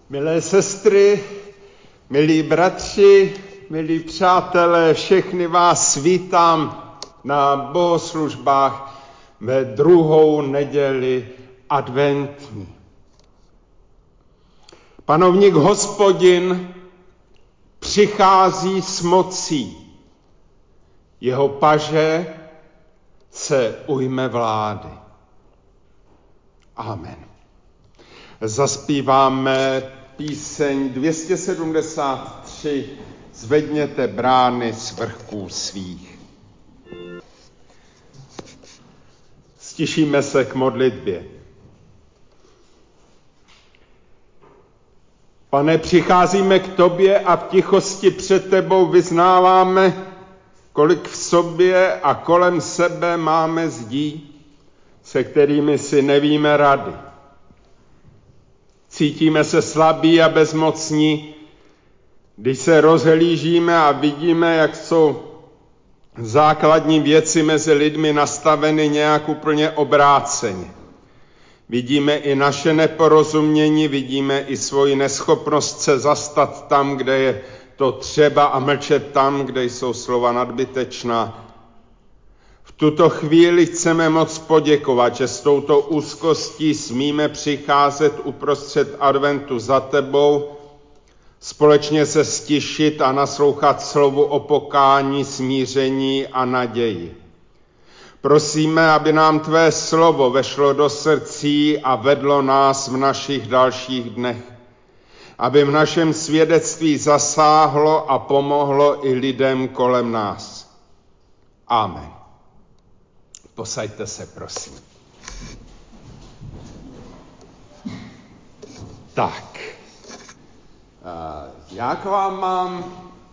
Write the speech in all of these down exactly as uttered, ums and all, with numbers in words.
Milé sestry, milí bratři, milí přátelé, všechny vás vítám na bohoslužbách ve druhou neděli adventní. Panovník Hospodin přichází s mocí. Jeho paže se ujme vlády. Amen. Zaspíváme píseň dvě stě sedmdesát tři Zvedněte brány z vrchů svých. Stišíme se k modlitbě. Pane, přicházíme k tobě a v tichosti před tebou vyznáváme, kolik v sobě a kolem sebe máme zdí, se kterými si nevíme rady. Cítíme se slabí a bezmocní, když se rozhlížíme a vidíme, jak jsou základní věci mezi lidmi nastaveny nějak úplně obráceně. Vidíme i naše neporozumění, vidíme i svoji neschopnost se zastat tam, kde je to třeba a mlčet tam, kde jsou slova nadbytečná. V tuto chvíli chceme moc poděkovat, že s touto úzkostí smíme přicházet uprostřed adventu za tebou, společně se stišit a naslouchat slovu o pokání, smíření a naději. Prosíme, aby nám tvé slovo vešlo do srdcí a vedlo nás v našich dalších dnech. Aby v našem svědectví zasáhlo a pomohlo i lidem kolem nás. Amen. Posaďte se, prosím. Tak. Já k vám mám...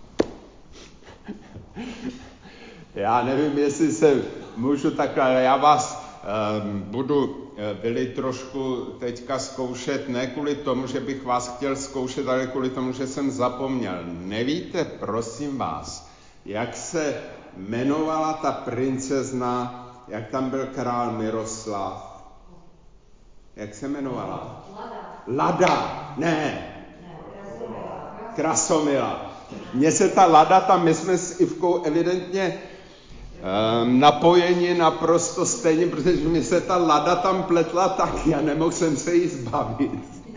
Já nevím, jestli se můžu takhle, ale já vás um, budu byli trošku teďka zkoušet, ne kvůli tomu, že bych vás chtěl zkoušet, ale kvůli tomu, že jsem zapomněl. Nevíte, prosím vás, jak se jmenovala ta princezna, jak tam byl král Miroslav? Jak se jmenovala? Lada. Lada, ne. Krasomila. Mně se ta Lada tam, my jsme s Ivkou evidentně um, napojeni naprosto stejně, protože mi se ta Lada tam pletla taky a nemohl jsem se jí zbavit.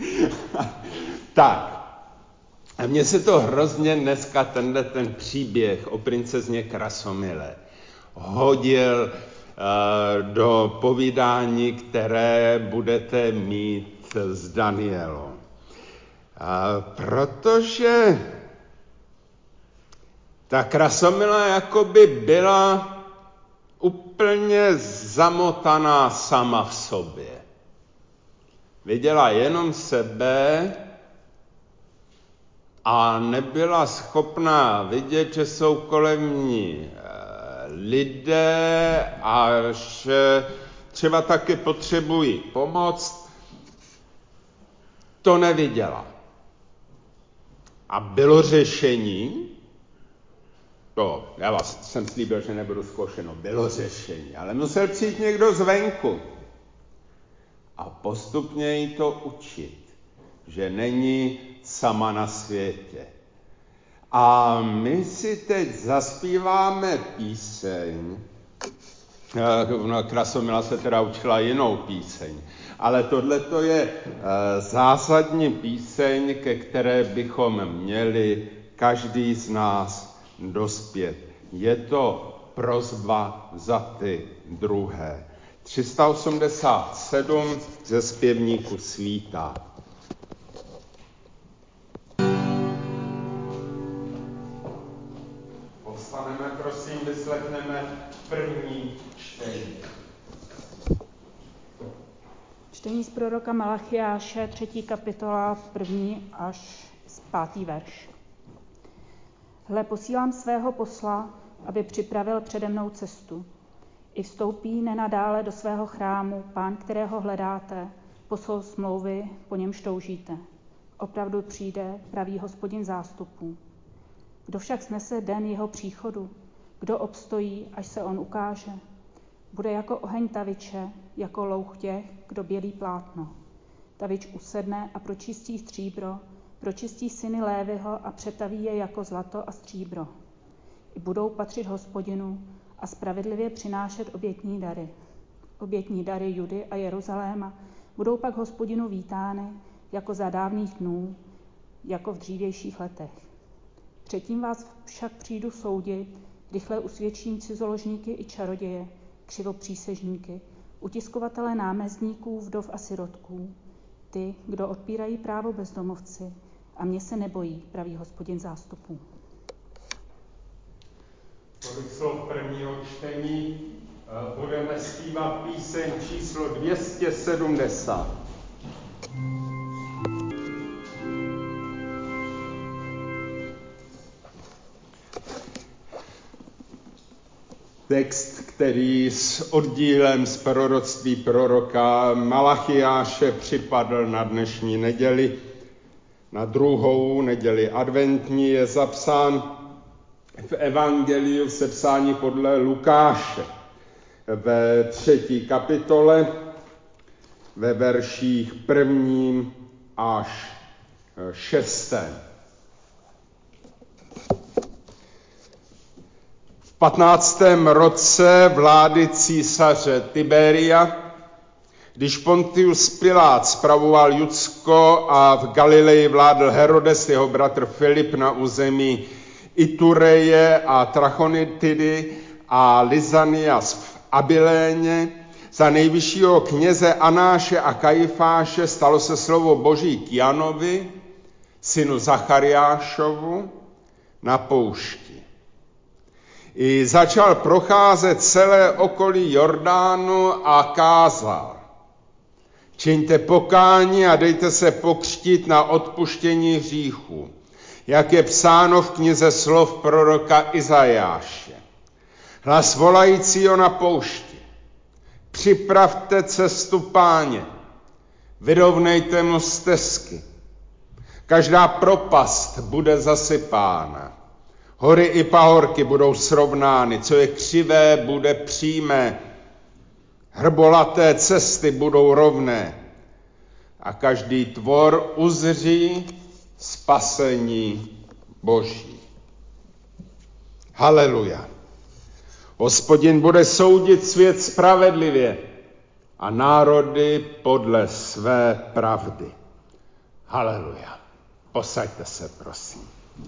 Tak. A mně se to hrozně dneska tenhle ten příběh o princezně Krasomile hodil uh, do povídání, které budete mít s Danielou. Uh, protože ta Krasomila jakoby byla úplně zamotaná sama v sobě. Viděla jenom sebe a nebyla schopná vidět, že jsou kolem ní lidé a že třeba taky potřebují pomoc. To neviděla. A bylo řešení, to, já vás jsem slíbil, že nebudu zkoušeno, bylo řešení, ale musel přijít někdo zvenku a postupně jí to učit, že není sama na světě. A my si teď zaspíváme píseň, no, Krasomila se teda učila jinou píseň, ale tohleto je zásadní píseň, ke které bychom měli každý z nás dospět. Je to prosba za ty druhé. tři sta osmdesát sedm ze zpěvníku Svítá. Povstaneme, prosím, vyslechneme první čtení. Čtení z proroka Malachiáše, třetí kapitola, první až pátý verš. Hle, posílám svého posla, aby připravil přede mnou cestu. I vstoupí nenadále do svého chrámu Pán, kterého hledáte, posol smlouvy, po němž toužíte. Opravdu přijde pravý Hospodin zástupů. Kdo však snese den jeho příchodu? Kdo obstojí, až se on ukáže? Bude jako oheň taviče, jako louch těch, kdo bělí plátno. ta vič usedne a pročistí stříbro, pročistí syny Lévyho a přetaví je jako zlato a stříbro. I budou patřit Hospodinu a spravedlivě přinášet obětní dary. Obětní dary Judy a Jeruzaléma budou pak Hospodinu vítány jako za dávných dnů, jako v dřívějších letech. Předtím vás však přijdu soudit, rychle usvědčím cizoložníky i čaroděje, křivopřísežníky, utiskovatele námezníků, vdov a sirotků, ty, kdo odpírají právo bezdomovci, a mě se nebojí, praví Hospodin zástupů. Tolik slov prvního čtení. Budeme zpívat píseň číslo dvě stě sedmdesát. Text, který s oddílem z proroctví proroka Malachiáše připadl na dnešní neděli, na druhou neděli adventní, je zapsán v evangeliu sepsání podle Lukáše ve třetí kapitole, ve verších prvním až šestém. V patnáctém roce vlády císaře Tiberia, když Pontius Pilát spravoval Judsko a v Galileji vládl Herodes, jeho bratr Filip, na území Itureje a Trachonitidy a Lizanias v Abiléně, za nejvyššího kněze Anáše a Kajifáše stalo se slovo Boží k Janovi, synu Zachariášovu, na poušti. I začal procházet celé okolí Jordánu a kázal: čiňte pokání a dejte se pokřtít na odpuštění hříchů, jak je psáno v knize slov proroka Izajáše. Hlas volajícího na poušti: připravte cestu Páně, vyrovnejte mu stezky. Každá propast bude zasypána, hory i pahorky budou srovnány, co je křivé, bude přímé, hrbolaté cesty budou rovné a každý tvor uzří spasení Boží. Haleluja. Hospodin bude soudit svět spravedlivě a národy podle své pravdy. Haleluja. Posaďte se, prosím.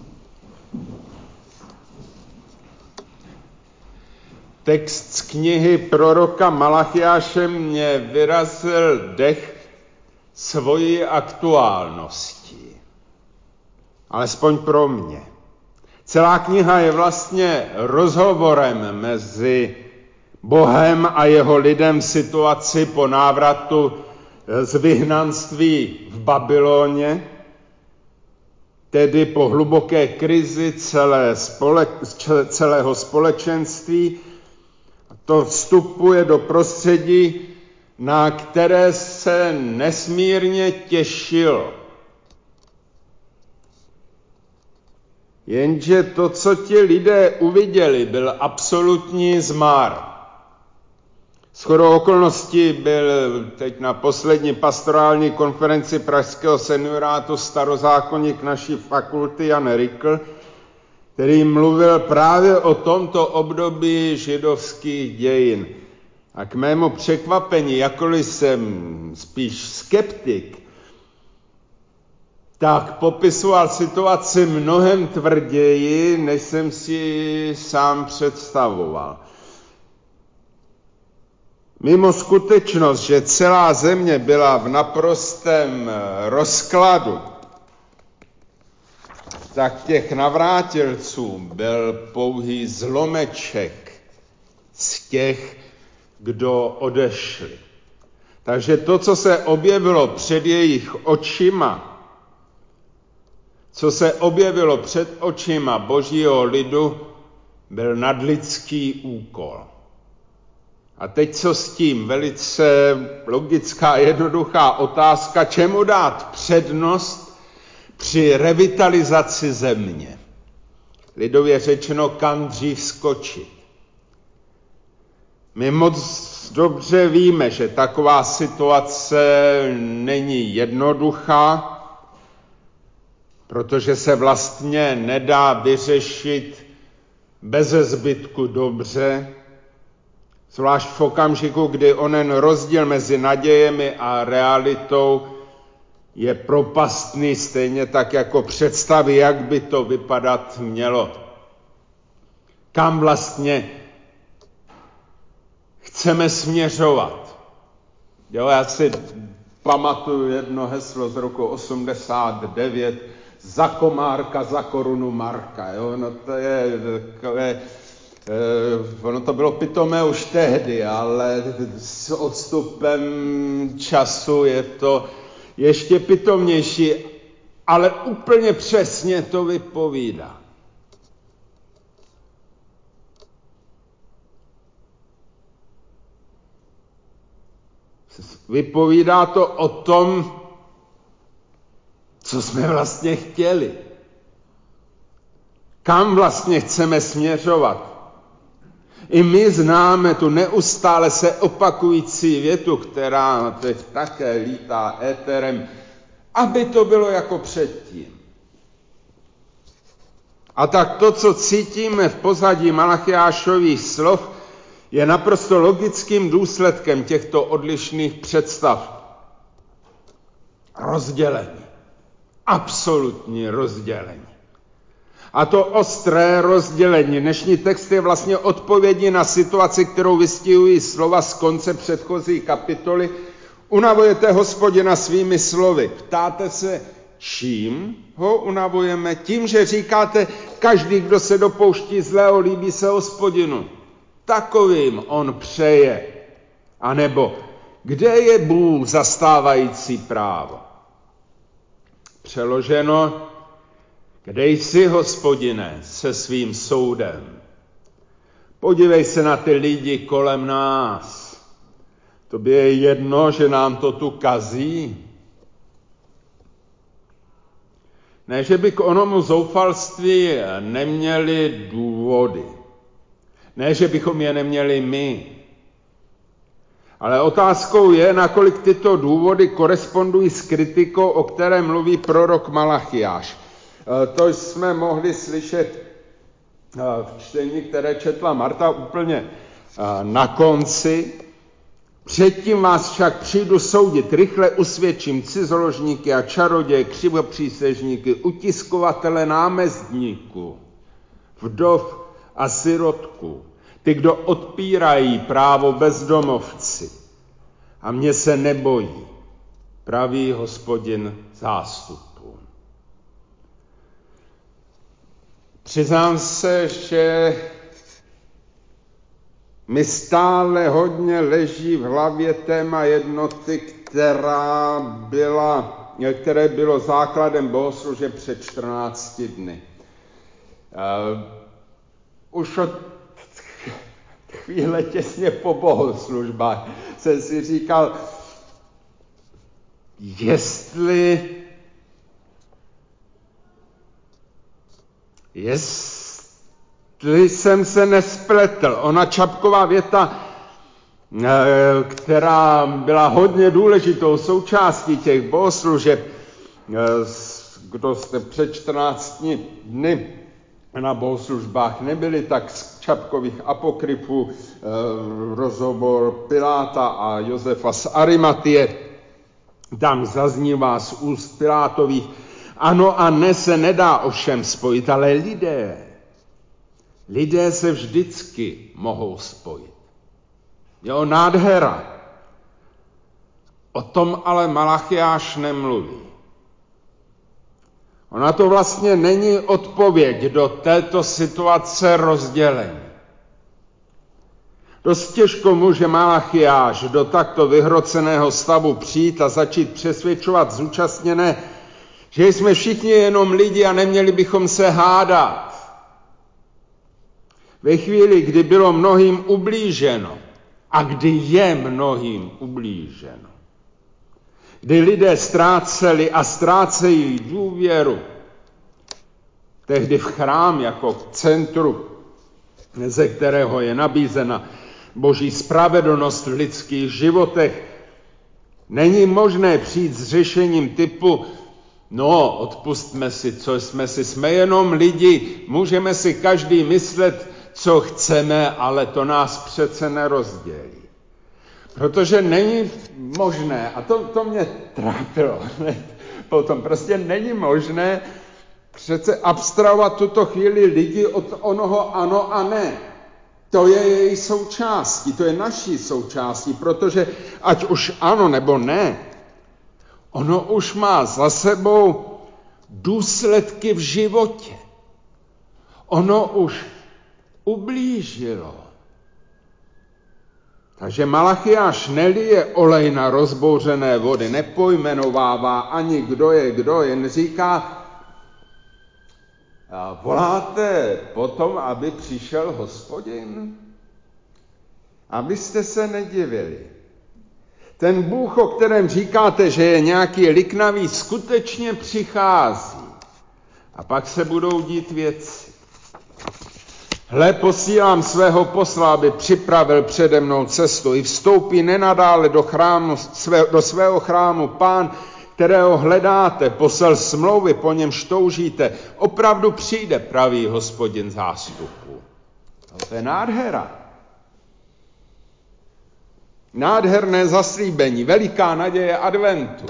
Text z knihy proroka Malachiáše mě vyrazil dech svojí aktuálností. Alespoň pro mě. Celá kniha je vlastně rozhovorem mezi Bohem a jeho lidem v situaci po návratu z vyhnanství v Babyloně, tedy po hluboké krizi celé spole, celého společenství. To vstupuje do prostředí, na které se nesmírně těšilo. Jenže to, co ti lidé uviděli, byl absolutní zmar. Shodou okolností byl teď na poslední pastorální konferenci pražského seniorátu starozákonník naší fakulty Jan Rikl, který mluvil právě o tomto období židovských dějin. A k mému překvapení, jakkoliv jsem spíš skeptik, tak popisoval situaci mnohem tvrději, než jsem si sám představoval. Mimo skutečnost, že celá země byla v naprostém rozkladu, tak těch navrátilců byl pouhý zlomeček z těch, kdo odešli. Takže to, co se objevilo před jejich očima, co se objevilo před očima Božího lidu, byl nadlidský úkol. A teď co s tím? Velice logická, jednoduchá otázka, čemu dát přednost při revitalizaci země. Lidově řečeno, kam dřív skočit. My moc dobře víme, že taková situace není jednoduchá, protože se vlastně nedá vyřešit beze zbytku dobře, zvlášť v okamžiku, kdy onen rozdíl mezi nadějemi a realitou je propastný, stejně tak jako představy, jak by to vypadat mělo. Kam vlastně chceme směřovat. Jo, já si pamatuju jedno heslo z roku osmdesát devět, za Komárka, za korunu Marka. Jo, no to je takové, eh, ono to bylo pitomé už tehdy, ale s odstupem času je to ještě pitomnější, ale úplně přesně to vypovídá. Vypovídá to o tom, co jsme vlastně chtěli. Kam vlastně chceme směřovat. I my známe tu neustále se opakující větu, která teď také lítá éterem, aby to bylo jako předtím. A tak to, co cítíme v pozadí Malachiášových slov, je naprosto logickým důsledkem těchto odlišných představ. Rozdělení. Absolutní rozdělení. A to ostré rozdělení. Dnešní text je vlastně odpovědí na situaci, kterou vystihují slova z konce předchozí kapitoly. Unavujete Hospodina svými slovy. Ptáte se, čím ho unavujeme? Tím, že říkáte, každý, kdo se dopouští zlého, líbí se Hospodinu. Takovým on přeje. A nebo, kde je Bůh zastávající právo? Přeloženo, kde jsi, Hospodine, se svým soudem? Podívej se na ty lidi kolem nás. Tobě je jedno, že nám to tu kazí? Ne, že by k onomu zoufalství neměli důvody. Ne, že bychom je neměli my. Ale otázkou je, nakolik tyto důvody korespondují s kritikou, o které mluví prorok Malachiáš. To jsme mohli slyšet v čtení, které četla Marta úplně na konci. Předtím vás však přijdu soudit, rychle usvědčím cizoložníky a čaroděje, křivopřísežníky, utiskovatele námezdníků, vdov a sirotku, ty, kdo odpírají právo bezdomovci. A mě se nebojí, praví Hospodin zástupů. Přiznám se, že mi stále hodně leží v hlavě téma jednoty, která byla, které bylo základem bohoslužeb před čtrnácti dny. Uh, už od chvíle těsně po bohoslužbách jsem si říkal, jestli, jestli jsem se nespletl. Ona Čapková věta, která byla hodně důležitou součástí těch bohoslužeb, kdo jste před čtrnácti dny na bohoslužbách nebyli, tak z Čapkových apokryfů rozhovor Piláta a Josefa z Arimatie, tam zaznívá z úst Pilátových, ano a ne se nedá ovšem spojit, ale lidé, lidé se vždycky mohou spojit. Jo, nádhera. O tom ale Malachiáš nemluví. Ona to vlastně není odpověď do této situace rozdělení. Dost těžko může Malachiáš do takto vyhroceného stavu přijít a začít přesvědčovat zúčastněné, že jsme všichni jenom lidi a neměli bychom se hádat. Ve chvíli, kdy bylo mnohým ublíženo a kdy je mnohým ublíženo, kdy lidé ztráceli a ztrácejí důvěru, tehdy v chrám jako centru, ze kterého je nabízena Boží spravedlnost v lidských životech. Není možné přijít s řešením typu, no, odpustme si, co jsme si, jsme jenom lidi, můžeme si každý myslet, co chceme, ale to nás přece nerozdělí. Protože není možné, a to, to mě trápilo, potom prostě není možné přece abstrahovat tuto chvíli lidi od onoho ano a ne. To je její součástí, to je naší součástí, protože ať už ano nebo ne, ono už má za sebou důsledky v životě. Ono už ublížilo. Takže Malachiáš nelije olej na rozbouřené vody, nepojmenovává ani kdo je kdo, jen říká, voláte potom, aby přišel Hospodin? Abyste se nedivili. Ten Bůh, o kterém říkáte, že je nějaký liknavý, skutečně přichází. A pak se budou dít věci. Hle, posílám svého posla, aby připravil přede mnou cestu. I vstoupí nenadále do, chrámu, do svého chrámu Pán, kterého hledáte, poslal smlouvy, po němž toužíte. Opravdu přijde, pravý Hospodin zástupů. To je nádhera. Nádherné zaslíbení, veliká naděje adventu.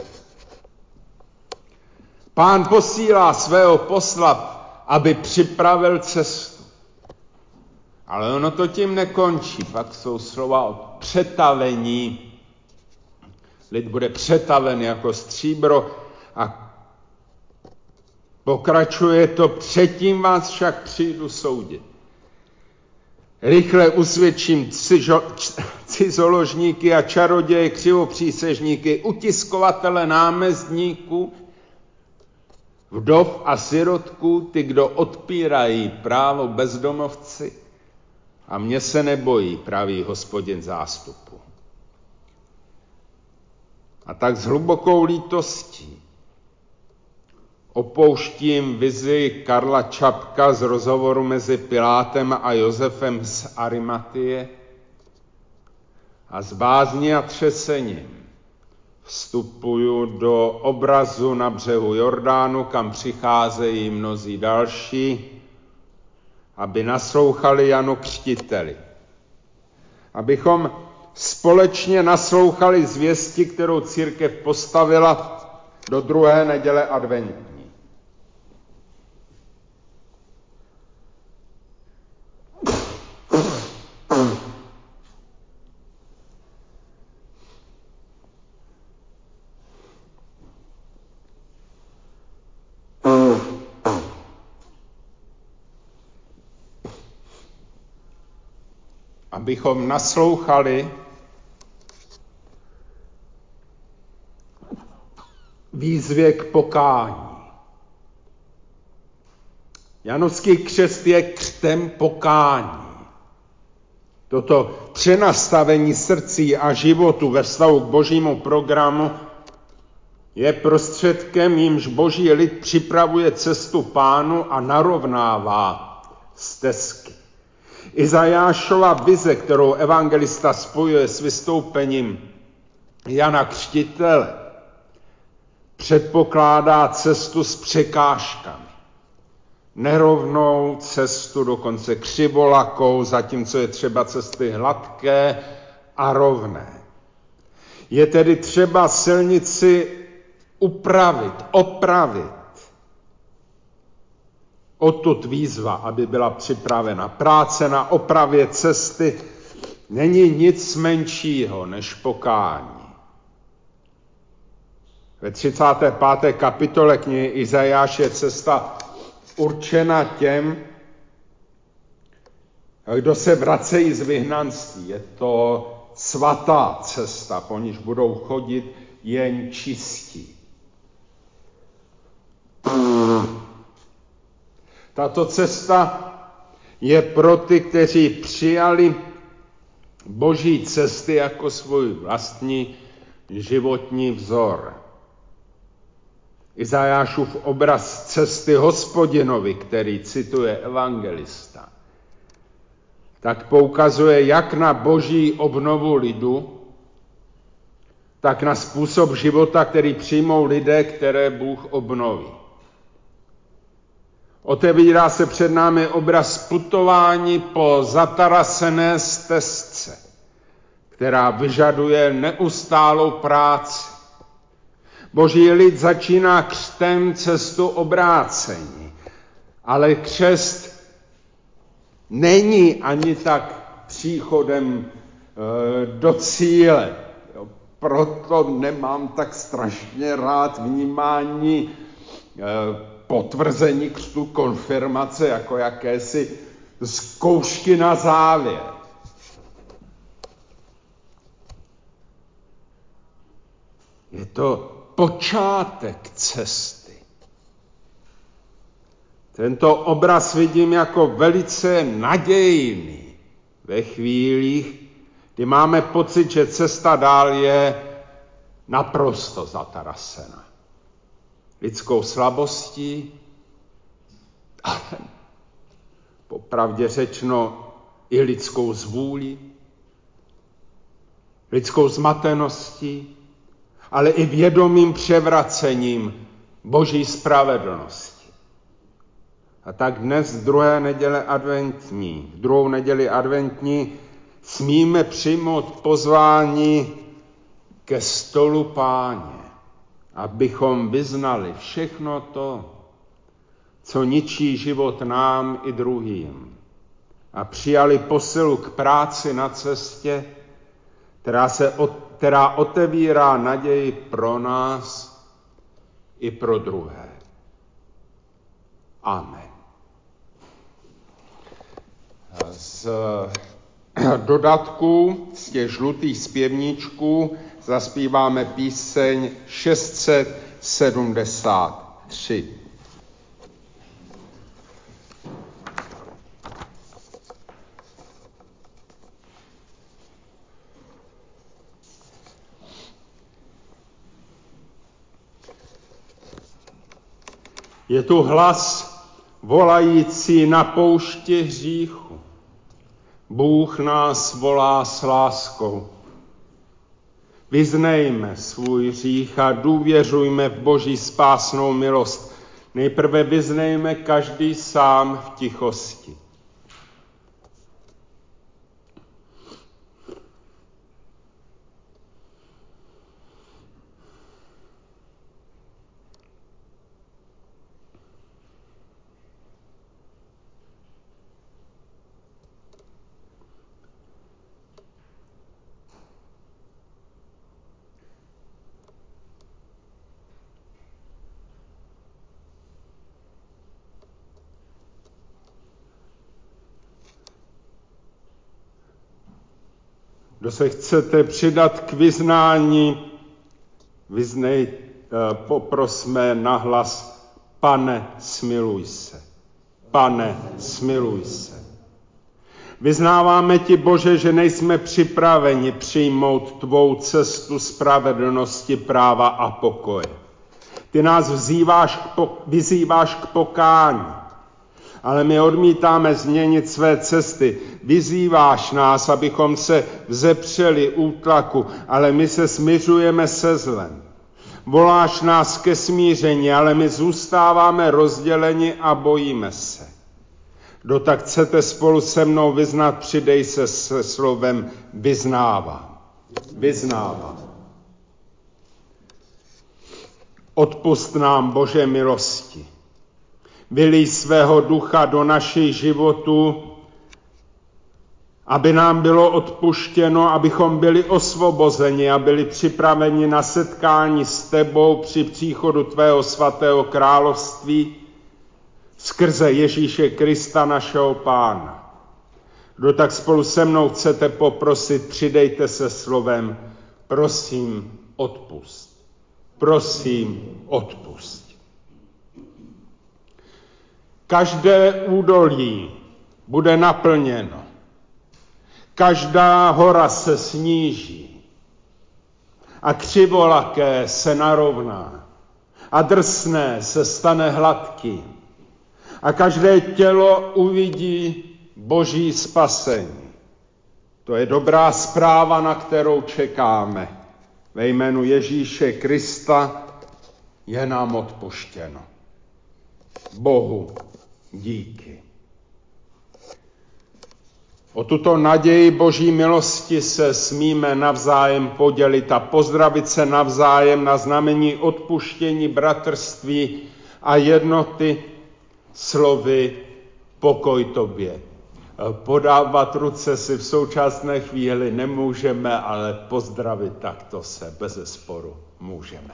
Pán posílá svého posla, aby připravil cestu. Ale ono to tím nekončí. Pak jsou slova o přetavení. Lid bude přetaven jako stříbro a pokračuje to, předtím vás však přijdu soudit. Rychle usvědčím cizoložníky a čaroděje, křivopřísežníky, utiskovatele námezdníků, vdov a sirotků, ty, kdo odpírají právo bezdomovci, a mě se nebojí, pravý Hospodin zástupu. A tak s hlubokou lítostí opouštím vizi Karla Čapka z rozhovoru mezi Pilátem a Josefem z Arimatie a s bázní a třesením vstupuju do obrazu na břehu Jordánu, kam přicházejí mnozí další, aby naslouchali Janu Křtiteli. Abychom společně naslouchali zvěsti, kterou církev postavila do druhé neděle adventní. Abychom naslouchali výzvě k pokání. Janovský křest je křtem pokání. Toto přenastavení srdcí a životu ve vztahu k božímu programu je prostředkem, jímž boží lid připravuje cestu Pánu a narovnává stezky. Izajášova vize, kterou evangelista spojuje s vystoupením Jana Křtitele, předpokládá cestu s překážkami. Nerovnou cestu, dokonce křivolakou, zatímco je třeba cesty hladké a rovné. Je tedy třeba silnici upravit, opravit. Odtud výzva, aby byla připravena. Práce na opravě cesty není nic menšího než pokání. Ve třicáté páté kapitole knihy Izajáš je cesta určena těm, kdo se vracejí z vyhnanství. Je to svatá cesta, po níž budou chodit jen čistí. Tato cesta je pro ty, kteří přijali boží cesty jako svůj vlastní životní vzor. Izajášův obraz cesty Hospodinovi, který cituje evangelista, tak poukazuje jak na boží obnovu lidu, tak na způsob života, který přijmou lidé, které Bůh obnoví. Otevírá se před námi obraz putování po zatarasené stezce, která vyžaduje neustálou práci. Boží lid začíná křtem cestu obrácení, ale křest není ani tak příchodem e, do cíle. Jo, proto nemám tak strašně rád vnímání e, potvrzení křtu, konfirmace jako jakési zkoušky na závěr. Je to počátek cesty. Tento obraz vidím jako velice nadějný ve chvílích, kdy máme pocit, že cesta dál je naprosto zatarasena. Lidskou slabostí, ale popravdě řečeno i lidskou zvůlí, lidskou zmateností, ale i vědomým převracením boží spravedlnosti. A tak dnes v druhé neděle adventní, v druhou neděli adventní smíme přijmout pozvání ke stolu Páně, abychom vyznali všechno to, co ničí život nám i druhým, a přijali posilu k práci na cestě, která, se, která otevírá naději pro nás i pro druhé. Amen. Z dodatků, z těch žlutých zpěvníčků zaspíváme píseň šest set sedmdesát tři. Je tu hlas volající na poušti hříchu. Bůh nás volá s láskou. Vyznejme svůj hřích a důvěřujme v Boží spásnou milost. Nejprve vyznejme každý sám v tichosti. Kdo se chcete přidat k vyznání, vyznej, poprosme nahlas: Pane, smiluj se. Pane, smiluj se. Vyznáváme ti, Bože, že nejsme připraveni přijmout tvou cestu spravedlnosti, práva a pokoje. Ty nás vzýváš k po, vyzýváš k pokání, ale my odmítáme změnit své cesty. Vyzýváš nás, abychom se vzepřeli útlaku, ale my se smiřujeme se zlem. Voláš nás ke smíření, ale my zůstáváme rozděleni a bojíme se. Kdo tak chcete spolu se mnou vyznat, přidej se se slovem vyznávám. Vyznávám. Odpusť nám, Bože milosti. Vylij svého ducha do našich životů, aby nám bylo odpuštěno, abychom byli osvobozeni a byli připraveni na setkání s tebou při příchodu tvého svatého království skrze Ježíše Krista, našeho Pána. Kdo tak spolu se mnou chcete poprosit, přidejte se slovem prosím, odpusť. Prosím, odpusť. Každé údolí bude naplněno. Každá hora se sníží a křivolaké se narovná a drsné se stane hladkým a každé tělo uvidí boží spasení. To je dobrá zpráva, na kterou čekáme. Ve jménu Ježíše Krista je nám odpuštěno. Bohu díky. O tuto naději boží milosti se smíme navzájem podělit a pozdravit se navzájem na znamení odpuštění, bratrství a jednoty slovy pokoj tobě. Podávat ruce si v současné chvíli nemůžeme, ale pozdravit takto se bezesporu můžeme.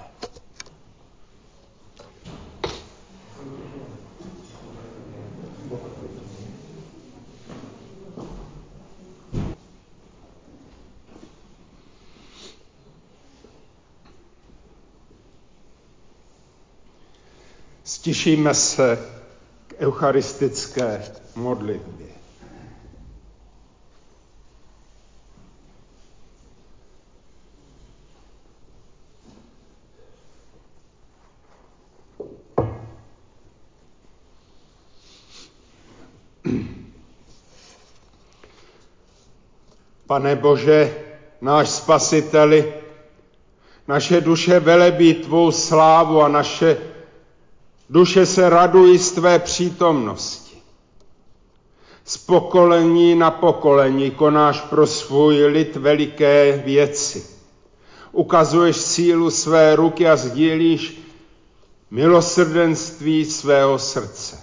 Stišíme se k eucharistické modlitbě. Pane Bože, náš Spasiteli, naše duše velebí tvou slávu a naše duše se radují z tvé přítomnosti. Z pokolení na pokolení konáš pro svůj lid veliké věci. Ukazuješ sílu své ruky a sdílíš milosrdenství svého srdce.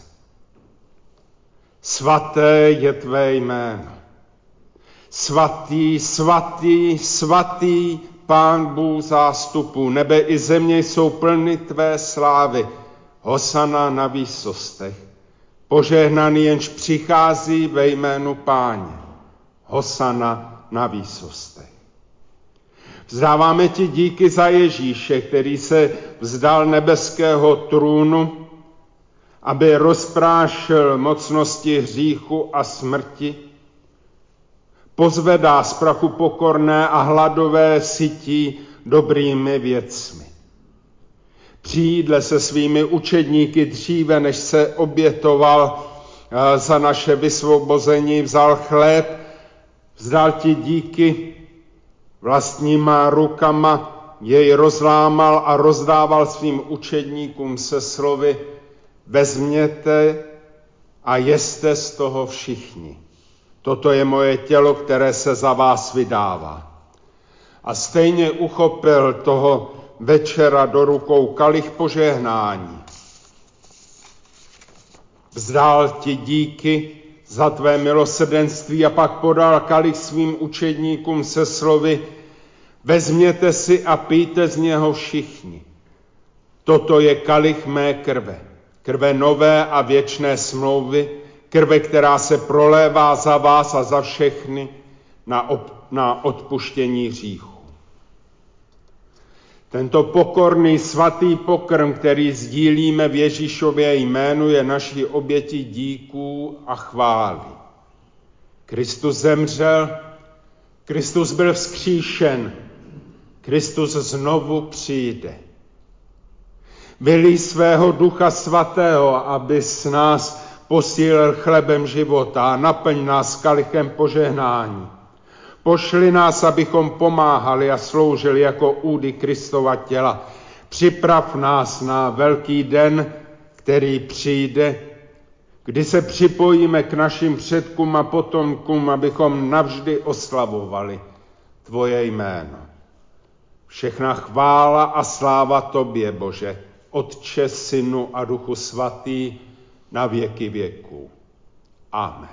Svaté je tvé jméno. Svatý, svatý, svatý Pán Bůh zástupů. Nebe i země jsou plny tvé slávy. Hosana na výsostech. Požehnaný jenž přichází ve jménu Páně. Hosana na výsostech. Vzdáváme ti díky za Ježíše, který se vzdal nebeského trůnu, aby rozprášil mocnosti hříchu a smrti, pozvedá z prachu pokorné a hladové sytí dobrými věcmi. Přijde se svými učedníky dříve, než se obětoval za naše vysvobození, vzal chléb, vzdal ti díky, vlastníma rukama jej rozlámal a rozdával svým učedníkům se slovy: vezměte a jeste z toho všichni. Toto je moje tělo, které se za vás vydává. A stejně uchopil toho večera do rukou kalich požehnání. Vzdál ti díky za tvé milosrdenství a pak podal kalich svým učedníkům se slovy: vezměte si a pijte z něho všichni. Toto je kalich mé krve, krve nové a věčné smlouvy, krve, která se prolévá za vás a za všechny na, op- na odpuštění hříchu. Tento pokorný svatý pokrm, který sdílíme v Ježíšově jménu, je naší obětí díků a chvály. Kristus zemřel, Kristus byl vzkříšen, Kristus znovu přijde. Vylij svého Ducha Svatého, aby s nás posílil chlebem života a naplň nás kalichem požehnání. Pošli nás, abychom pomáhali a sloužili jako údy Kristova těla. Připrav nás na velký den, který přijde, kdy se připojíme k našim předkům a potomkům, abychom navždy oslavovali tvoje jméno. Všechna chvála a sláva tobě, Bože, Otče, Synu a Duchu Svatý, na věky věků. Amen.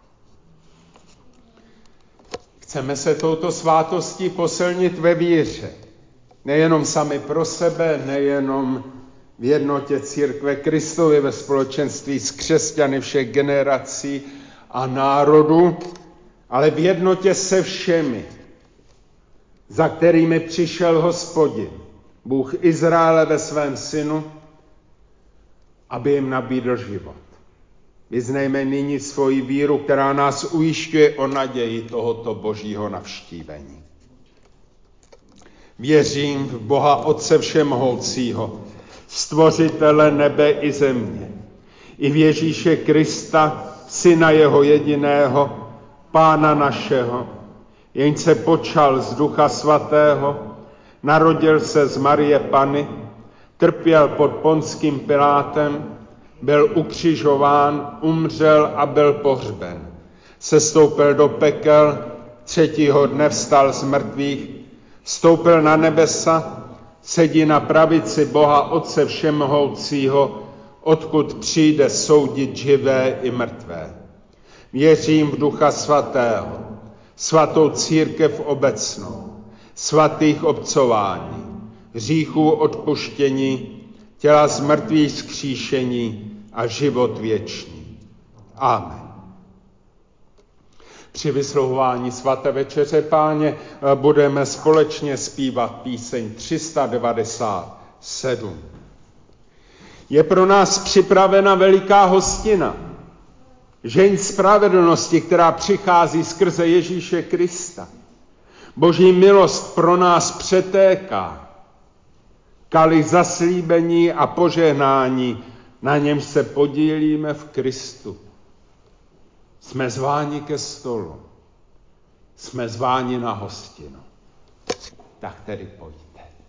Chceme se touto svátostí posilnit ve víře. Nejenom sami pro sebe, nejenom v jednotě církve Kristovy ve společenství s křesťany všech generací a národů, ale v jednotě se všemi, za kterými přišel Hospodin, Bůh Izraele ve svém synu, aby jim nabídl život. Vyznejme nyní svoji víru, která nás ujišťuje o naději tohoto božího navštívení. Věřím v Boha Otce Všemohoucího, stvořitele nebe i země, i v Ježíše Krista, Syna jeho jediného, Pána našeho, jenž se počal z Ducha Svatého, narodil se z Marie Panny, trpěl pod Ponským Pilátem, byl ukřižován, umřel a byl pohřben. Sestoupil do pekel, třetího dne vstal z mrtvých, vstoupil na nebesa, sedí na pravici Boha Otce Všemohoucího, odkud přijde soudit živé i mrtvé. Věřím v Ducha Svatého, svatou církev obecnou, svatých obcování, hříchů odpuštění, těla z mrtvých vzkříšení a život věčný. Amen. Při vysluhování svaté večeře Páně budeme společně zpívat píseň tři sta devadesát sedm. Je pro nás připravena veliká hostina, žeň spravedlnosti, která přichází skrze Ježíše Krista. Boží milost pro nás přetéká. Kalich zaslíbení a požehnání, na něm se podílíme v Kristu. Jsme zváni ke stolu. Jsme zváni na hostinu. Tak tedy pojďte.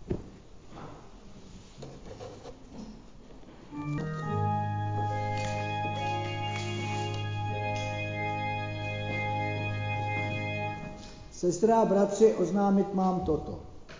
Sestra a bratři, oznámit mám toto.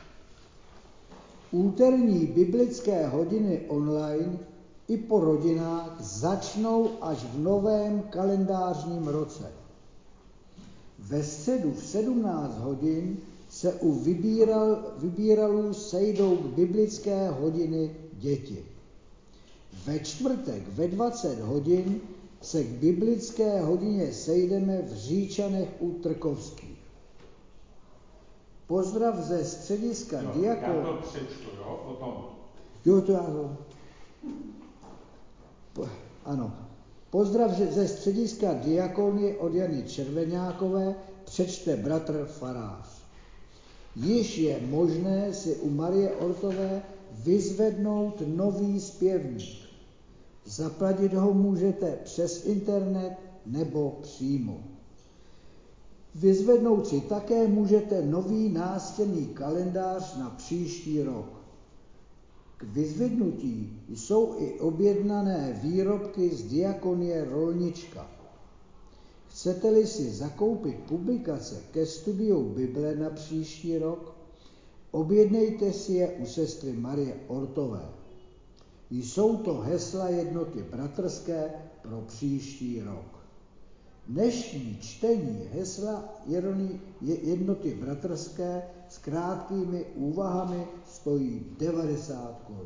Úterní biblické hodiny online i po rodinách začnou až v novém kalendářním roce. Ve středu v sedmnáct hodin se u vybíral, vybíralů sejdou k biblické hodiny děti. Ve čtvrtek ve dvacet hodin se k biblické hodině sejdeme v Říčanech u Trkovských. Pozdrav ze střediska diakonů. Já to přečtu, jo, potom. Jo, to ano. Po, ano. Pozdrav ze střediska diakony od Jany Červeňákové přečte bratr farář. Již je možné si u Marie Ortové vyzvednout nový zpěvník. Zaplatit ho můžete přes internet nebo přímo. Vyzvednout si také můžete nový nástěnný kalendář na příští rok. K vyzvednutí jsou i objednané výrobky z diakonie Rolnička. Chcete-li si zakoupit publikace ke studiu Bible na příští rok, objednejte si je u sestry Marie Ortové. Jsou to hesla jednoty bratrské pro příští rok. Dnešní čtení hesla jednoty bratrské s krátkými úvahami stojí devadesát korun.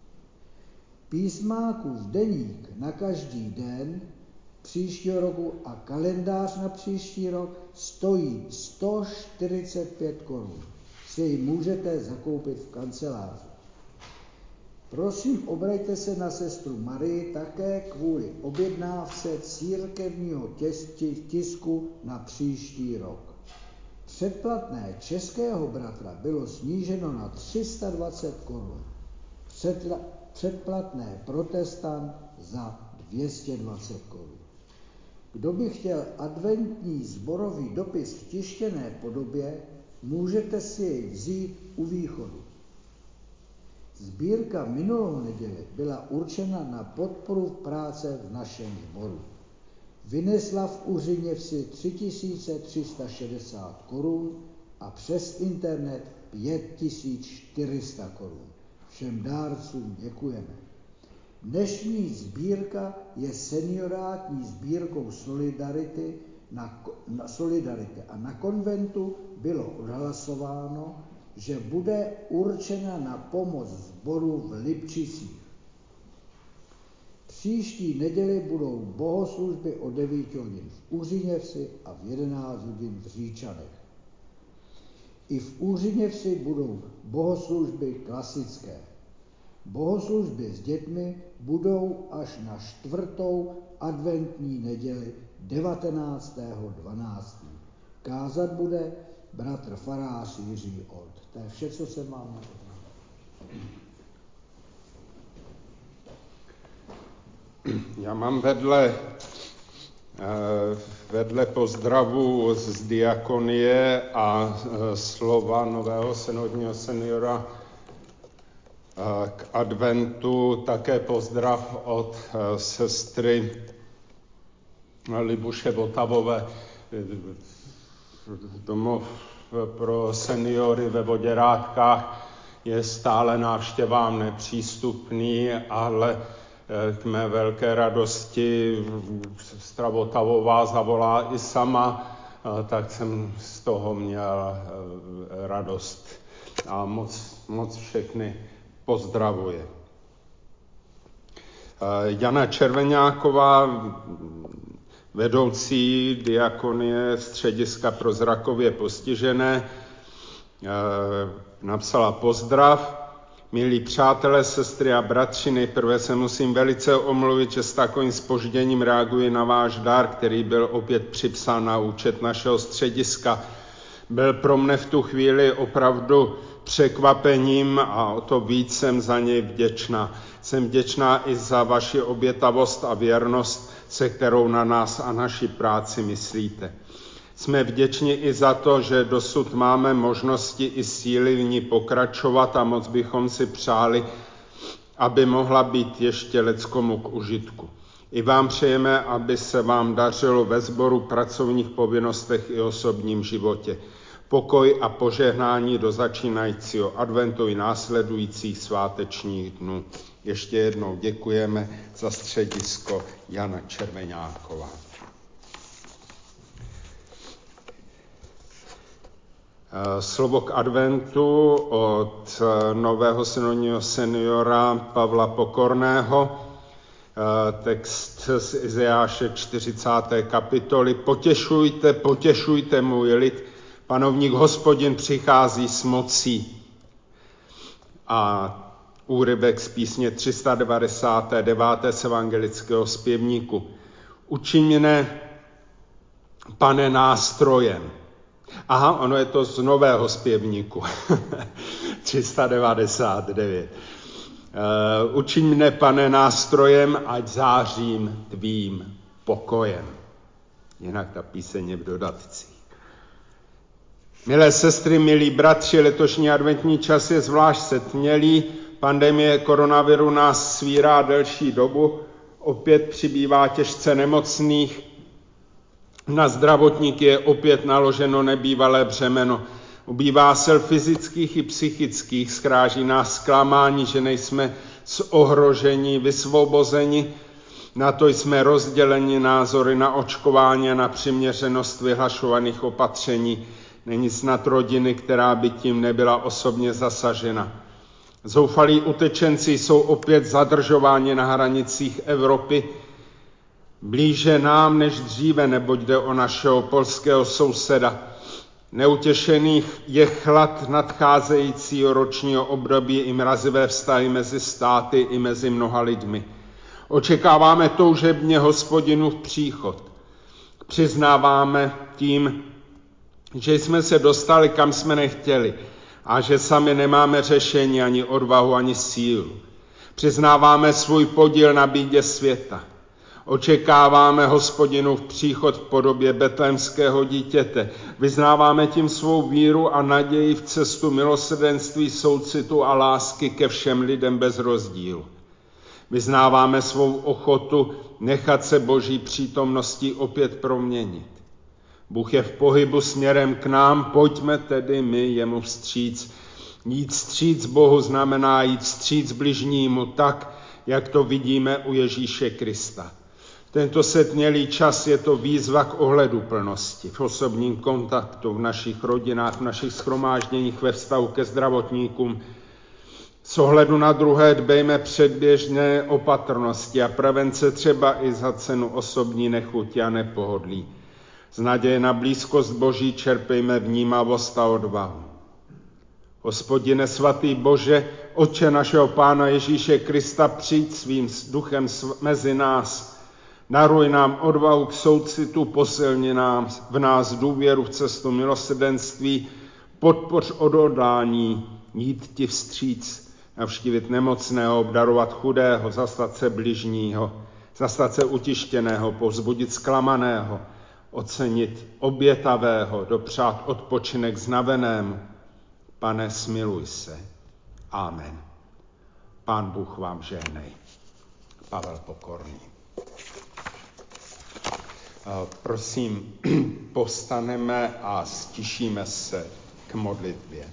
Písmákův deník na každý den příštího roku a kalendář na příští rok stojí sto čtyřicet pět korun. Si ji můžete zakoupit v kanceláři. Prosím, obraťte se na sestru Marii také kvůli objednávce církevního tisku na příští rok. Předplatné českého bratra bylo sníženo na tři sta dvacet korun. Předla, předplatné protestant za dvě stě dvacet korun. Kdo by chtěl adventní sborový dopis v tištěné podobě, můžete si jej vzít u východu. Sbírka minulou neděli byla určena na podporu práce v našem sboru. Vynesla v Uřiněvsi tři tisíce tři sta šedesát korun a přes internet pět tisíc čtyři sta korun. Všem dárcům děkujeme. Dnešní sbírka je seniorátní sbírkou Solidarity, na, na Solidarity a na konventu bylo odhlasováno, že bude určena na pomoc sboru v Lipčicích. Příští neděli budou bohoslužby o devět hodin v Uřiněvsi a v jedenáct hodin v Říčanech. I v Uřiněvsi budou bohoslužby klasické. Bohoslužby s dětmi budou až na čtvrtou adventní neděli devatenáctého dvanáctého Kázat bude bratr farář Jiří Old. To je vše, co se mám na to. Já mám vedle Vedle pozdravu z diakonie a slova nového synodního seniora k adventu také pozdrav od sestry Libuše Votavové. Domov pro seniory ve Voděrádkách je stále návštěvám nepřístupný, ale k mé velké radosti sestra Votavová zavolá i sama, tak jsem z toho měl radost a moc, moc všechny pozdravuje. Jana Červeňáková, vedoucí diakonie Střediska pro zrakově postižené, napsala pozdrav. Milí přátelé, sestry a bratři, nejprve se musím velice omluvit, že s takovým zpožděním reaguji na váš dar, který byl opět připsán na účet našeho střediska. Byl pro mne v tu chvíli opravdu překvapením a o to víc jsem za něj vděčná. Jsem vděčná i za vaši obětavost a věrnost, se kterou na nás a naši práci myslíte. Jsme vděční i za to, že dosud máme možnosti i síly v ní pokračovat a moc bychom si přáli, aby mohla být ještě leckomu k užitku. I vám přejeme, aby se vám dařilo ve sboru, pracovních povinnostech i osobním životě. Pokoj a požehnání do začínajícího adventu i následujících svátečních dnů. Ještě jednou děkujeme za středisko Jana Červeňáková. Slovo k adventu od nového synodního seniora Pavla Pokorného. Text z Izajáše čtyřicáté kapitoly. Potěšujte, potěšujte můj lid, panovník Hospodin přichází s mocí. A úryvek z písně tři sta devadesát devět z evangelického zpěvníku. Učiň mne, Pane, nástrojem. Aha, ono je to z nového zpěvníku. tři sta devadesát devět. Uh, učiň mne, Pane, nástrojem, ať zářím tvým pokojem. Jinak ta píseň je v dodatcích. Milé sestry, milí bratři, letošní adventní čas je zvlášť setmělý. Pandemie koronaviru nás svírá delší dobu. Opět přibývá těžce nemocných. Na zdravotníky je opět naloženo nebývalé břemeno. Ubývá sil fyzických i psychických, schráží nás zklamání, že nejsme z ohrožení vysvobozeni. Na to jsme rozděleni názory na očkování a na přiměřenost vyhlašovaných opatření. Není snad rodiny, která by tím nebyla osobně zasažena. Zoufalí utečenci jsou opět zadržováni na hranicích Evropy. Blíže nám než dříve, neboť jde o našeho polského souseda. Neutěšených je chlad nadcházejícího ročního období i mrazivé vztahy mezi státy i mezi mnoha lidmi. Očekáváme toužebně Hospodinův příchod. Přiznáváme tím, že jsme se dostali, kam jsme nechtěli a že sami nemáme řešení, ani odvahu, ani sílu. Přiznáváme svůj podíl na bídě světa. Očekáváme Hospodinův příchod v podobě betlémského dítěte. Vyznáváme tím svou víru a naději v cestu milosrdenství, soucitu a lásky ke všem lidem bez rozdílu. Vyznáváme svou ochotu nechat se Boží přítomností opět proměnit. Bůh je v pohybu směrem k nám, pojďme tedy my jemu vstříc. Jít vstříc Bohu znamená jít vstříc bližnímu tak, jak to vidíme u Ježíše Krista. Tento setmělý čas je to výzva k ohleduplnosti, v osobním kontaktu, v našich rodinách, v našich shromážděních, ve vztahu ke zdravotníkům. Z ohledu na druhé dbejme předběžné opatrnosti a prevence třeba i za cenu osobní nechuti a nepohodlí. Z naděje na blízkost Boží čerpejme vnímavost a odvahu. Hospodine svatý Bože, Otče našeho Pána Ježíše Krista, přijď svým duchem mezi nás. Daruj nám odvahu k soucitu, posilni nám v nás důvěru v cestu milosrdenství, podpoř odhodlání, jít ti vstříc, navštívit nemocného, obdarovat chudého, zastat se bližního. zastat se utištěného, povzbudit zklamaného, ocenit obětavého, dopřát odpočinek znavenému. Pane, smiluj se. Amen. Pán Bůh vám žehnej. Pavel Pokorný. Prosím, povstaneme a stišíme se k modlitbě.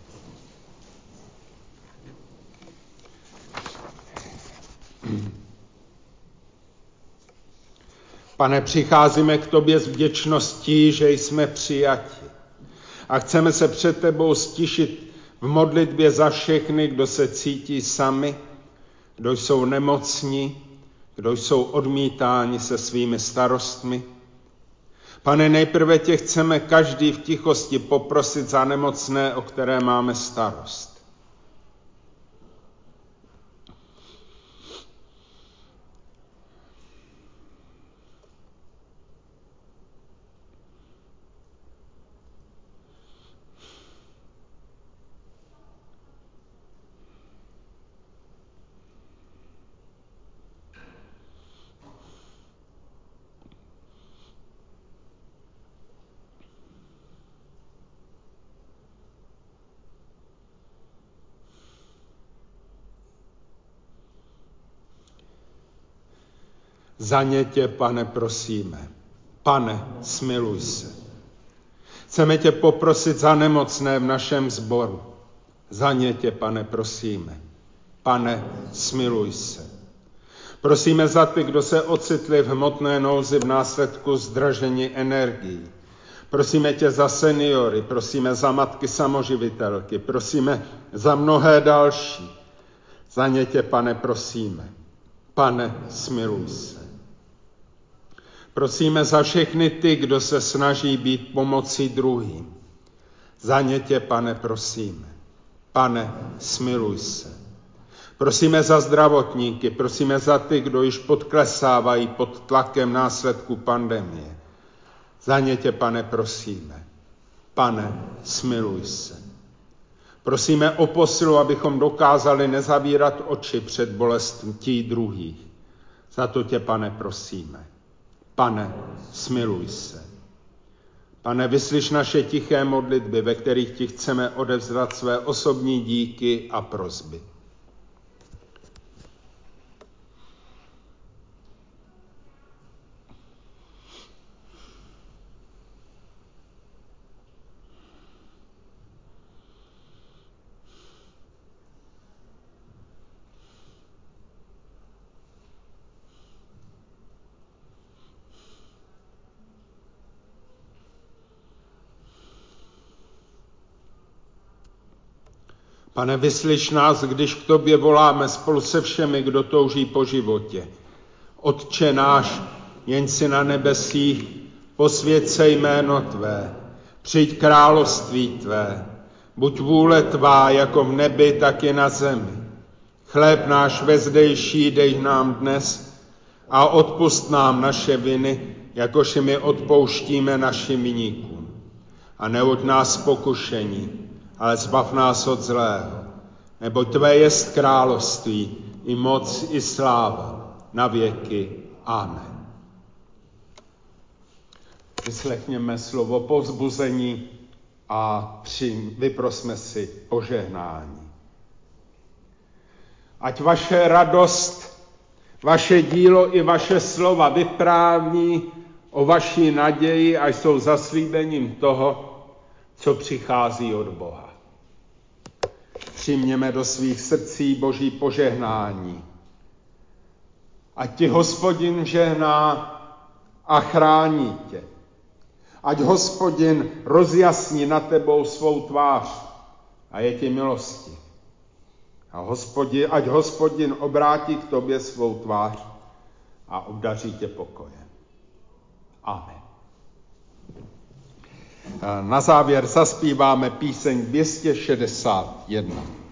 Pane, přicházíme k tobě s vděčností, že jsme přijati. A chceme se před tebou stišit v modlitbě za všechny, kdo se cítí sami, kdo jsou nemocní, kdo jsou odmítáni se svými starostmi. Pane, nejprve tě chceme každý v tichosti poprosit za nemocné, o které máme starost. Za ně tě, Pane, prosíme. Pane, smiluj se. Chceme tě poprosit za nemocné v našem sboru. Za ně tě, Pane, prosíme. Pane, smiluj se. Prosíme za ty, kdo se ocitli v hmotné nouzi v následku zdražení energií. Prosíme tě za seniory, prosíme za matky samoživitelky, prosíme za mnohé další. Za ně tě, Pane, prosíme. Pane, smiluj se. Prosíme za všechny ty, kdo se snaží být pomocí druhým. Za ně tě, Pane, prosíme. Pane, smiluj se. Prosíme za zdravotníky, prosíme za ty, kdo již podklesávají pod tlakem následku pandemie. Za ně tě, Pane, prosíme. Pane, smiluj se. Prosíme o posilu, abychom dokázali nezavírat oči před bolestí druhých. Za to tě, Pane, prosíme. Pane, smiluj se. Pane, vyslyš naše tiché modlitby, ve kterých ti chceme odevzdat své osobní díky a prosby. Pane, vyslyš nás, když k tobě voláme spolu se všemi, kdo touží po životě. Otče náš, jen si na nebesích, posvěť se jméno tvé, přijď království tvé, buď vůle tvá jako v nebi, tak i na zemi. Chléb náš vezdejší dej nám dnes a odpusť nám naše viny, jakož my odpouštíme našim viníkům. A neuď nás pokušení, ale zbav nás od zlého, neboť tvé jest království, i moc, i sláva, na věky. Amen. Vyslechněme slovo povzbuzení a přijm, vyprosme si požehnání. Ať vaše radost, vaše dílo i vaše slova vypráví o vaší naději a jsou zaslíbením toho, co přichází od Boha. Přijměme do svých srdcí Boží požehnání. Ať ti Hospodin žehná a chrání tě. Ať Hospodin rozjasní nad tebou svou tvář a je ti milostiv. A hospodin, ať Hospodin obrátí k tobě svou tvář a obdaří tě pokojem. Amen. Na závěr zaspíváme píseň dvě stě šedesát jedna.